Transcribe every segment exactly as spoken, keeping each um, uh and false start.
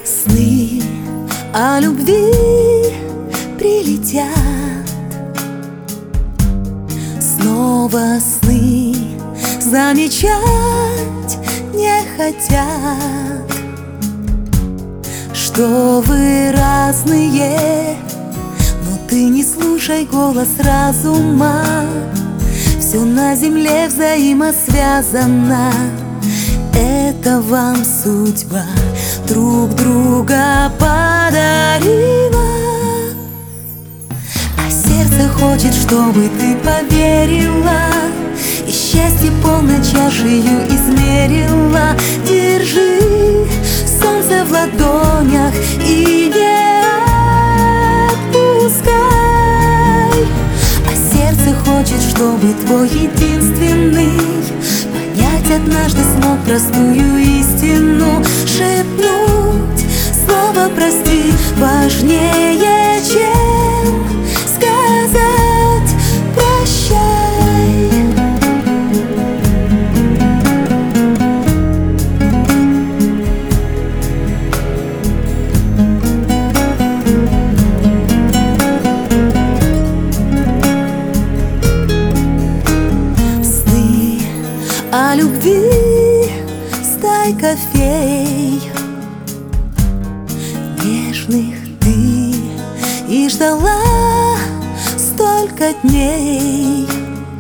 Сны о любви прилетят, снова сны замечать не хотят, что вы разные, но ты не слушай голос разума. Все на земле взаимосвязано, это вам судьба друг друга подарила. А сердце хочет, чтобы ты поверила, и счастье полной чашею измерила. Держи солнце в ладонях и не отпускай. А сердце хочет, чтобы твой единственный понять однажды смог простую истину. Шепнуть слово «прости» важнее, чем сказать «прощай». Сны о любви стайка фей нежных ты и ждала столько дней,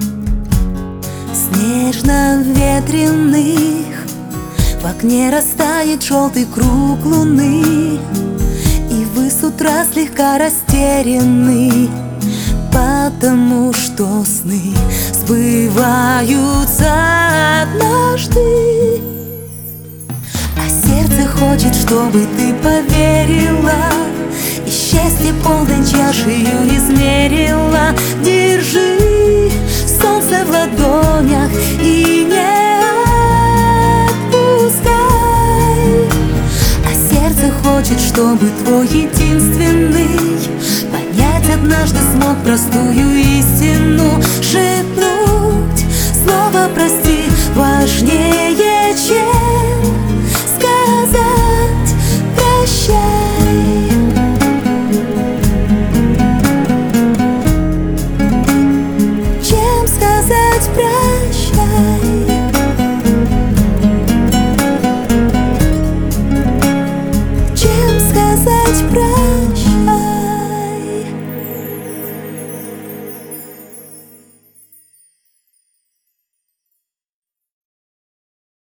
снежно-ветреных. В окне растает желтый круг луны, и вы с утра слегка растеряны, потому что сны сбываются однажды. А сердце хочет, чтобы ты поверила, и счастье полной чашею измерила. Держи солнце в ладонях и не отпускай. А сердце хочет, чтобы твой единственный понять однажды смог простую истину. Шепнуть слово «прости» важнее,